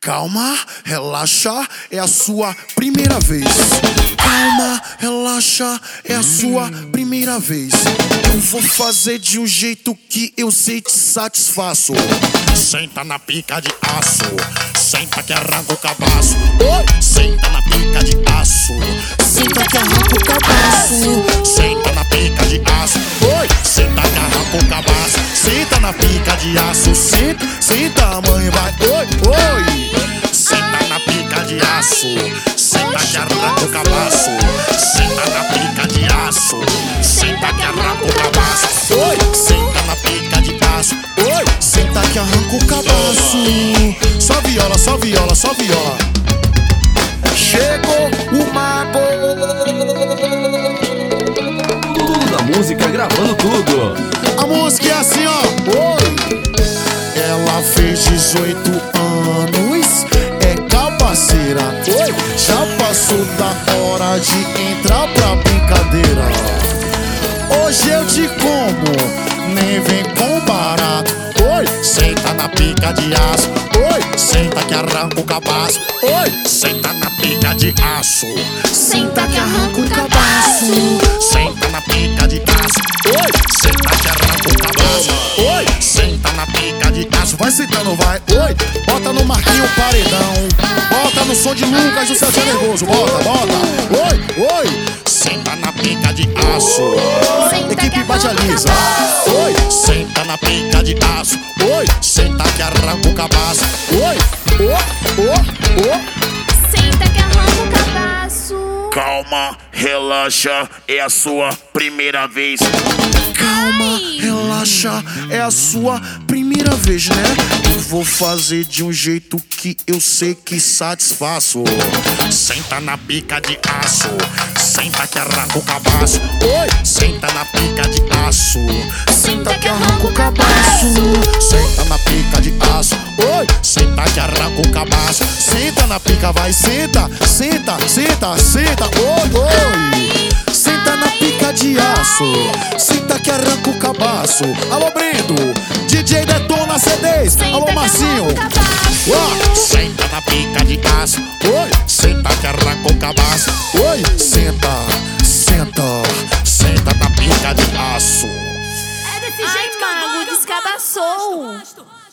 Calma, relaxa, é a sua primeira vez. Calma, relaxa, é a sua primeira vez. Eu vou fazer de um jeito que eu sei te satisfaço. Senta na pica de aço, senta que arranca o cabaço. Senta na pica de aço, senta que arranca o cabaço. Senta na pica de aço, senta que arranca o cabaço. Senta na pica de aço, senta, a mãe vai, oi. Senta na pica de aço, senta que arranca o cabaço. Senta na pica de aço, senta que arranca o cabaço. Senta na pica de aço, senta que arranca o cabaço. Só viola, só viola, só viola. Chegou o mago. Tudo da música, gravando tudo. A música é assim, ó. Ela fez 18 anos, é cabaceira. Já passou da hora de entrar pra brincadeira. Hoje eu te como, nem vem com barato. Senta na pica de aço, senta que arranca o cabaço. Senta na pica de aço, Senta que arranca o cabaço. Senta na pica de aço, senta que arranca o cabaço. Senta na pica de aço, vai sentando, vai. Bota no Marquinho Paredão, bota no som de Lucas do Celso Nervoso. Bota. Senta na pica de aço, equipe bate a lisa. Senta na pica de aço, senta que arranca o cabaço. Senta que arranca o cabaço. Calma, relaxa, é a sua primeira vez. Calma, relaxa, é a sua primeira vez, né? Eu vou fazer de um jeito que eu sei que satisfaço. Senta na pica de aço, senta que arranca o cabaço. Senta na pica de aço, senta que arranca o cabaço. Senta na pica de aço, senta que arranca o cabaço. Senta na pica, vai, senta. Senta, senta na pica de aço, senta que arranca o cabaço. Alô, Brendo, DJ Detona CDs. Alô, Marcinho. Senta na pica de aço, senta que arranca o cabaço. Senta na pica de aço. É desse jeito que eu Mago, descabaçou. gosto.